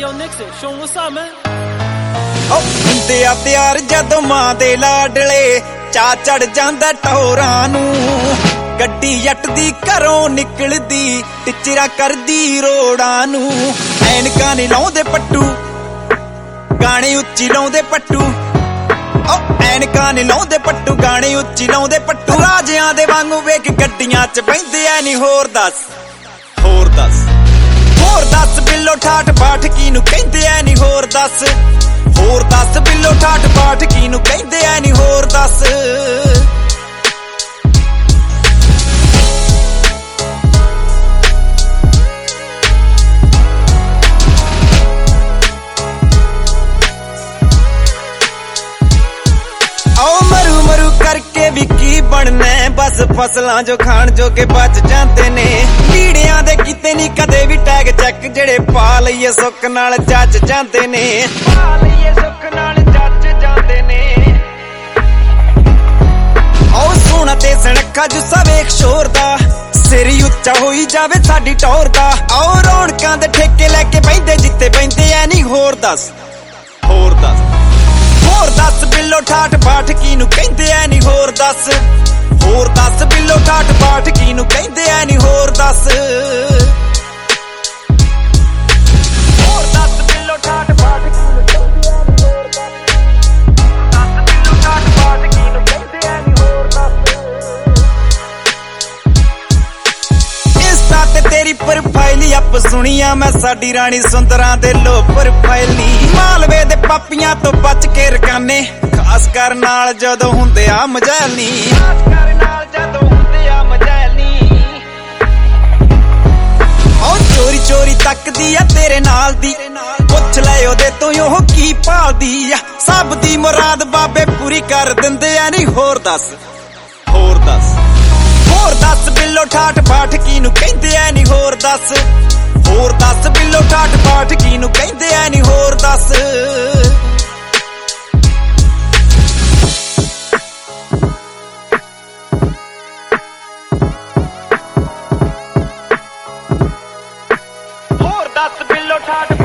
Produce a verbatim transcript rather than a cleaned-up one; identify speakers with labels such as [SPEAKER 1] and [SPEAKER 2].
[SPEAKER 1] Yo, Nixon, show him what's up, man.
[SPEAKER 2] Oh, ਹੁੰਦੇ ਆ ਤਿਆਰ ਜਦੋਂ ਮਾਂ ਦੇ ਲਾਡਲੇ ਚਾ ਚੜ ਜਾਂਦਾ ਟੋਰਾਂ ਨੂੰ ਗੱਡੀ ਜੱਟ ਦੀ ਘਰੋਂ ਨਿਕਲਦੀ ਟਿਚਰਾ ਕਰਦੀ ਰੋੜਾਂ ਨੂੰ ਐਨਕਾਂ ਨਹੀਂ ਲਾਉਂਦੇ ਪੱਟੂ ਗਾਣੇ ਉੱਚੀ ਲਾਉਂਦੇ ਪੱਟੂ ਓ ਐਨਕਾਂ ਨਹੀਂ ਲਾਉਂਦੇ ਪੱਟੂ ਗਾਣੇ ਉੱਚੀ ਲਾਉਂਦੇ ਪੱਟੂ ਰਾਜਿਆਂ ਦੇ ਵਾਂਗੂ ਵੇਖ ਗੱਡੀਆਂ 'ਚ ਬਹਿੰਦੇ ਐ ਨਹੀਂ ਹੋਰ ਦੱਸ ਹੋਰ ਦੱਸ ਹੋਰ ਦੱਸ ਬਿੱਲੋ ਠਾਠ ਬਾਠ ਕਿਨੂੰ ਕਹਿੰਦੇ ਐ ਨਹੀਂ ਹੋਰ ਦੱਸ ਹੋਰ ਦੱਸ ਬਿੱਲੋ ਠਾਠ ਬਾਠ ਕਿਨੂੰ ਕਹਿੰਦੇ ਐ ਨਹੀਂ ਹੋਰ ਦੱਸ ਆਓ ਮਰੂ ਮਰੂ ਕਰਕੇ ਵੀ ਕੀ ਬਣਨਾ ਬਸ ਫਸਲਾਂ ਜੋ ਖਾਣ ਜੋ ਕੇ ਬਚ ਜਾਂਦੇ ਨੇ ਲੀੜਿਆਂ ਦੇ ਕਿਤੇ ਨਹੀਂ ਕਦੇ ਵੀ ਟੈਗ ਚੈੱਕ ਜਿਹੜੇ ਪਾ ਲਈਏ ਸੁੱਕ ਨਾਲ ਜੱਜ ਜਾਂਦੇ ਨੇ ਪਾ ਲਈਏ ਸੁੱਕ ਨਾਲ ਜੱਜ ਜਾਂਦੇ ਨੇ ਆਓ ਸੋਹਣਾ ਤੇ ਸਣਖਾ ਜੁੱਸਾ ਵੇਖ ਸ਼ੋਰ ਦਾ ਸਿਰ ਉੱਚਾ ਹੋਈ ਜਾਵੇ ਸਾਡੀ ਟੌਰ ਦਾ ਆਓ ਰੌਣਕਾਂ ਦੇ ਠੇਕੇ ਲੈ ਕੇ ਬੈਂਦੇ ਜਿੱਤੇ ਬੈਂਦੇ ਐ ਨਹੀਂ ਹੋਰ ਦੱਸ ਹੋਰ ਦੱਸ ਹੋਰ ਦੱਸ ਬਿੱਲੋ ਠਾਠ ਬਾਠ ਕਿਨੂੰ ਕਹਿੰਦੇ ਐ ਨਹੀਂ ਹੋਰ ਦੱਸ ਹੋਰ ਦੱਸ ਬਿੱਲੋ ਠਾਠ ਬਾਠ ਕਿਨੂੰ ਕਹਿੰਦੇ ਐ ਨਹੀਂ ਹੋਰ ਦੱਸ ਹੋਰ ਦੱਸ ਬਿੱਲੋ ਠਾਠ ਬਾਠ ਕਿਨੂੰ ਕਹਿੰਦੇ ਐ ਨਹੀਂ ਹੋਰ ਦੱਸ ਦੱਸ ਬਿੱਲੋ ਠਾਠ ਬਾਠ ਕਿਨੂੰ ਕਹਿੰਦੇ ਐ ਨਹੀਂ ਹੋਰ ਦੱਸ ਇੰਸਟਾ ਤੇ ਤੇਰੀ ਪ੍ਰੋਫਾਈਲ ਅੱਪ ਸੁਣੀਆਂ ਮੈਂ ਸਾਡੀ ਰਾਣੀ ਸੁੰਦਰਾਂ ਦੇ ਲੋ ਪ੍ਰੋਫਾਈਲੀ ਮਾਲਵੇ ਦੇ ਪਾਪੀਆਂ ਤੋਂ ਬਚ ਕੇ ਰਕਾਨੇ ਖਾਸ ਕਰ ਨਾਲ ਜਦੋਂ ਹੁੰਦੇ ਆ ਮਜੈਲੀ ਖਾਸ ਕਰ ਨਾਲ ਜਦੋਂ ਹੁੰਦੇ ਆ ਮਜੈਲੀ ਉਹ ਚੋਰੀ ਚੋਰੀ ਤੱਕਦੀ ਆ ਤੇਰੇ ਨਾਲ ਦੀ ਪੁੱਛ ਲੈ ਉਹਦੇ ਤੋਂ ਉਹ ਕੀ ਭਾਲਦੀ ਆ ਸਭ ਦੀ ਮੁਰਾਦ ਬਾਬੇ ਪੂਰੀ ਕਰ ਦਿੰਦੇ ਆ ਨਹੀਂ ਹੋਰ ਦੱਸ ਹੋਰ ਦੱਸ ਹੋਰ ਦੱਸ ਬਿੱਲੋ ਠਾਠ ਬਾਠ ਕਿਨੂੰ ਕਹਿੰਦੇ ਐ ਨਹੀਂ ਹੋਰ ਦੱਸ ਹੋਰ ਦੱਸ ਬਿੱਲੋ ਠਾਠ ਬਾਠ ਕਿਨੂੰ ਕਹਿੰਦੇ ਐ ਨਹੀਂ ਹੋਰ ਦੱਸ ਹੋਰ ਦੱਸ ਬਿੱਲੋ ਠਾਠ